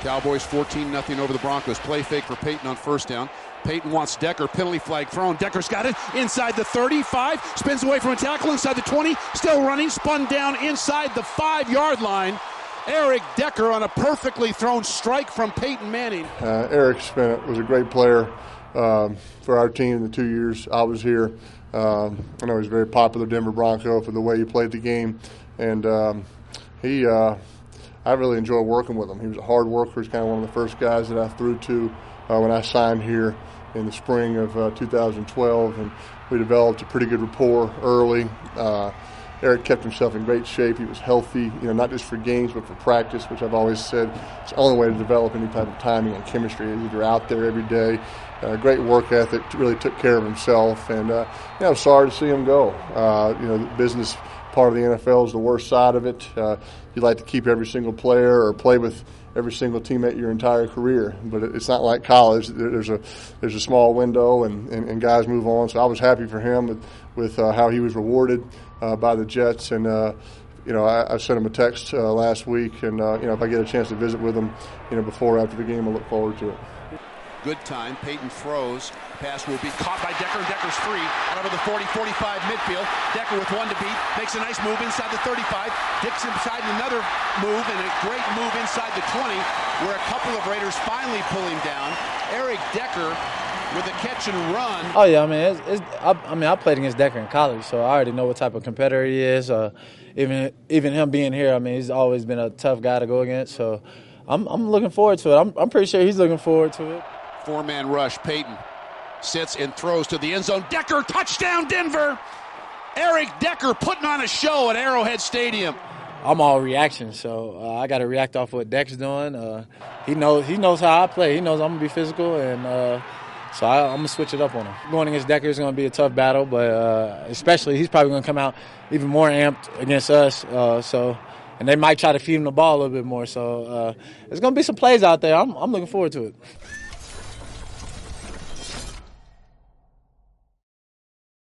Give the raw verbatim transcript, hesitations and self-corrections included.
Cowboys fourteen nothing over the Broncos. Play fake for Peyton on first down. Peyton wants Decker. Penalty flag thrown. Decker's got it inside the thirty-five. Spins away from a tackle inside the twenty. Still running. Spun down inside the five-yard line. Eric Decker on a perfectly thrown strike from Peyton Manning. Uh, Eric Spence was a great player um, for our team in the two years I was here. Um, I know he was a very popular Denver Bronco for the way he played the game. And um, he, uh, I really enjoyed working with him. He was a hard worker. He's kind of one of the first guys that I threw to uh, when I signed here in the spring of uh, two thousand twelve. And we developed a pretty good rapport early. Uh, Eric kept himself in great shape. He was healthy, you know, not just for games but for practice, which I've always said it's the only way to develop any type of timing and chemistry is you're out there every day. Uh, great work ethic, really took care of himself, and uh, you know, I'm sorry to see him go. Uh, you know, the business part of the N F L is the worst side of it. Uh, you like to keep every single player or play with every single teammate your entire career, but it's not like college. There's a there's a small window, and, and, and guys move on. So I was happy for him with, with uh, how he was rewarded uh, by the Jets, and uh, you know, I, I sent him a text uh, last week, and uh, you know, if I get a chance to visit with him, you know, before or after the game, I look forward to it. Good time. Peyton throws. Pass will be caught by Decker. Decker's free. Out over the forty forty-five midfield. Decker with one to beat. Makes a nice move inside the thirty-five. Dicks inside another move, and a great move inside the twenty, where a couple of Raiders finally pull him down. Eric Decker with a catch and run. Oh, yeah. I mean, it's, it's, I, I mean, I played against Decker in college, so I already know what type of competitor he is. Uh, even even him being here, I mean, he's always been a tough guy to go against. So I'm I'm looking forward to it. I'm I'm pretty sure he's looking forward to it. Four-man rush. Peyton sits and throws to the end zone. Decker, touchdown, Denver. Eric Decker putting on a show at Arrowhead Stadium. I'm all reaction, so uh, I got to react off what Deck's doing. Uh, he knows he knows how I play. He knows I'm going to be physical, and uh, so I, I'm going to switch it up on him. Going against Decker is going to be a tough battle, but uh, especially he's probably going to come out even more amped against us. Uh, so, and they might try to feed him the ball a little bit more. So uh, there's going to be some plays out there. I'm, I'm looking forward to it.